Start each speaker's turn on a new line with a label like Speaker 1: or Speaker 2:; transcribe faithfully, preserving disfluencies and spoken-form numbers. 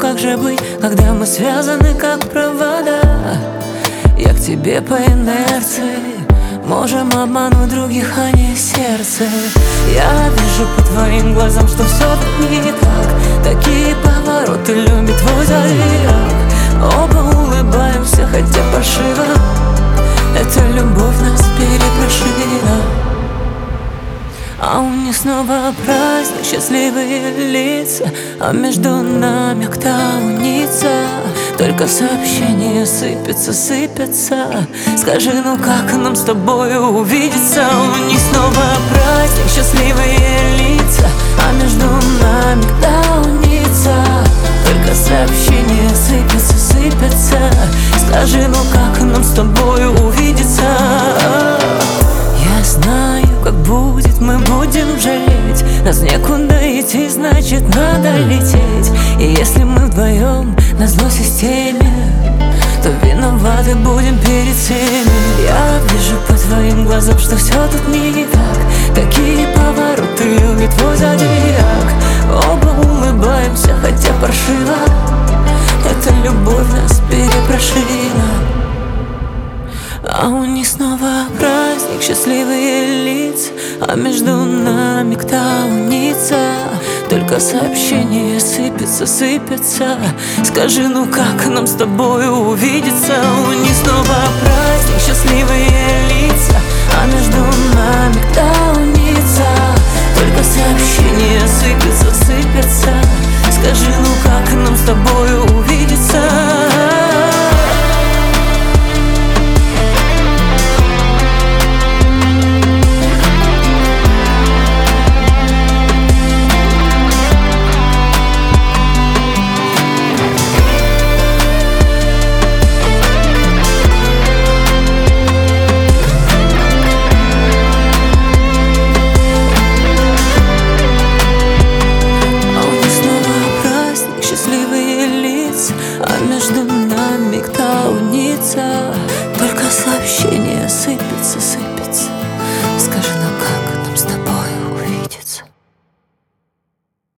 Speaker 1: как же быть, когда мы связаны как провода? Я к тебе по инерции, можем обмануть других, а не сердце. Я вижу по твоим глазам, что все не так. Такие повороты любит твой зодиак. Оба улыбаемся, хотя фальшиво. Эта любовь нас перепрошила. А у них снова праздник, счастливые лица, а между нами кто унится? Только сообщения сыпятся, сыпятся. Скажи, ну как нам с тобой увидеться? У них снова праздник, счастливые лица, а между нами кто унится? Только сообщения сыпятся, сыпятся. Скажи, ну как нам с тобой увидеться? Я знаю, как будет, мы будем жалеть. Нас некуда идти, значит надо лететь. И если мы вдвоем на зло системе, то виноваты будем перед всеми. Я вижу по твоим глазам, что все тут не так. Такие повороты любит твой зодиак. Оба улыбаемся, хотя паршиво. Эта любовь нас перепрошила. А у них снова праздник, счастливые лица, а между нами кто унится? Только сообщения сыпятся, сыпятся. Скажи, ну как нам с тобой увидеться? У них снова праздник, счастливые лица, а между нами кто унится? Только сообщения сыпятся, сыпятся. Скажи, ну как нам с тобой увидеться? А между нами кто унится? Только сообщения сыпятся, сыпятся.